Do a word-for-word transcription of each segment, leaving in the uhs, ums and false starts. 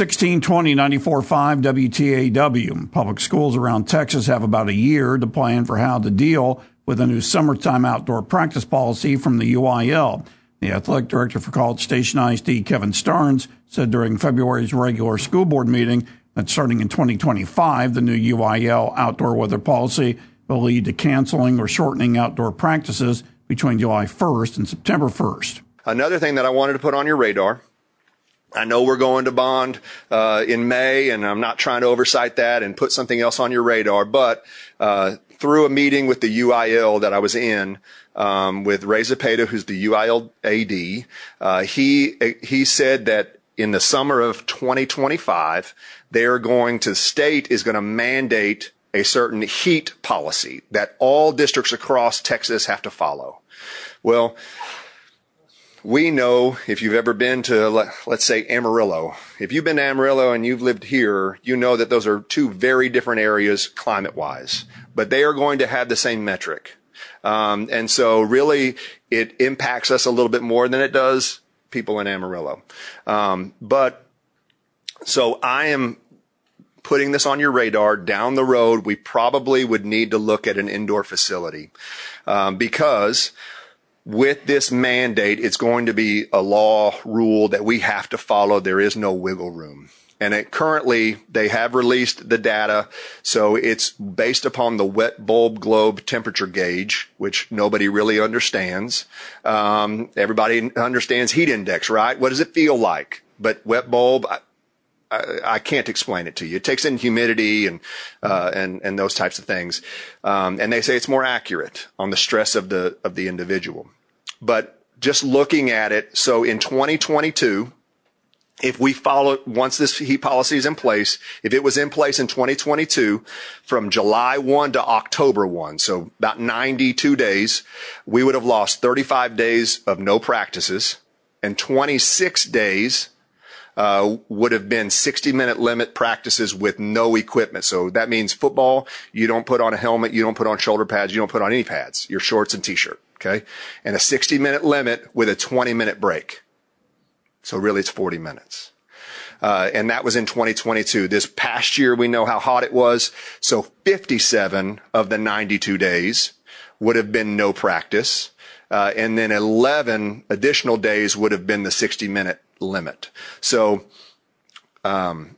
sixteen twenty ninety-four point five W T A W. Public schools around Texas have about a year to plan for how to deal with a new summertime outdoor practice policy from the U I L. The athletic director for College Station I S D, Kevin Starnes, said during February's regular school board meeting that starting in twenty twenty-five, the new U I L outdoor weather policy will lead to canceling or shortening outdoor practices between July first and September first. Another thing that I wanted to put on your radar, I know we're going to bond uh, in May, and I'm not trying to oversight that and put something else on your radar, but uh, through a meeting with the U I L that I was in um, with Ray Zepeda, who's the U I L A D, uh, he he said that in the summer of twenty twenty-five, they're going to, state is going to mandate a certain heat policy that all districts across Texas have to follow. Well, we know, if you've ever been to, let's say, Amarillo, if you've been to Amarillo and you've lived here, you know that those are two very different areas climate-wise, but they are going to have the same metric. Um, and so really it impacts us a little bit more than it does people in Amarillo. Um, but so I am putting this on your radar. Down the road, we probably would need to look at an indoor facility um, because with this mandate, it's going to be a law rule that we have to follow. There is no wiggle room. And it, currently, they have released the data. So it's based upon the wet bulb globe temperature gauge, which nobody really understands. Um, everybody understands heat index, right? What does it feel like? But wet bulb, I, I, I can't explain it to you. It takes in humidity and uh, and and those types of things, um, and they say it's more accurate on the stress of the of the individual. But just looking at it, so in twenty twenty-two, if we follow once this heat policy is in place, if it was in place in twenty twenty-two, from July first to October first, so about ninety-two days, we would have lost thirty-five days of no practices, and twenty-six days Uh, would have been sixty minute limit practices with no equipment. So that means football, you don't put on a helmet, you don't put on shoulder pads, you don't put on any pads, your shorts and t-shirt. Okay. And a sixty minute limit with a twenty minute break. So really it's forty minutes. Uh, and that was in twenty twenty-two. This past year, we know how hot it was. So fifty-seven of the ninety-two days would have been no practice. Uh, and then eleven additional days would have been the sixty minute limit. So, um,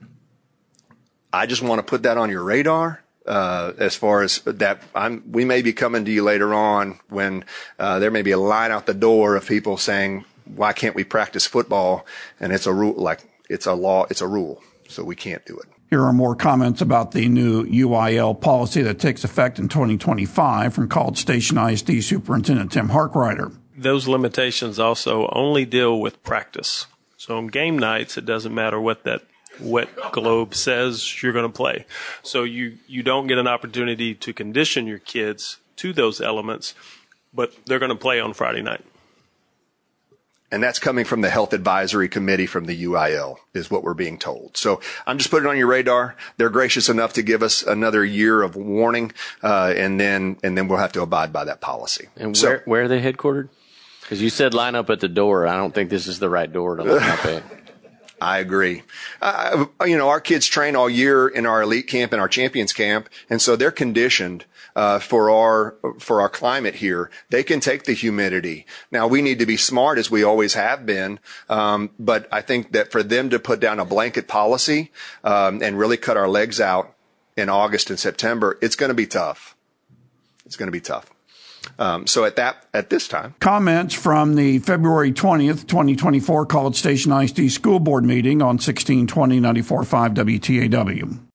I just want to put that on your radar, uh, as far as that I'm, we may be coming to you later on when, uh, there may be a line out the door of people saying, why can't we practice football? And it's a rule, like it's a law, it's a rule. So we can't do it. Here are more comments about the new U I L policy that takes effect in twenty twenty-five from College Station I S D Superintendent Tim Harkrider. Those limitations also only deal with practice. So on game nights, it doesn't matter what that wet globe says you're going to play. So you, you don't get an opportunity to condition your kids to those elements, but they're going to play on Friday night. And that's coming from the Health Advisory Committee from the U I L, is what we're being told. So I'm just putting it on your radar. They're gracious enough to give us another year of warning, uh, and then and then we'll have to abide by that policy. And so, where, where are they headquartered? Because you said line up at the door. I don't think this is the right door to line up at. I agree. Uh, you know, our kids train all year in our elite camp and our champions camp, and so they're conditioned uh, for our for our climate here. They can take the humidity. Now, we need to be smart, as we always have been, um, but I think that for them to put down a blanket policy um, and really cut our legs out in August and September, it's going to be tough. It's going to be tough. Um, so at that, at this time. Comments from the February twentieth, twenty twenty-four College Station I S D School Board meeting on sixteen twenty ninety-four point five W T A W.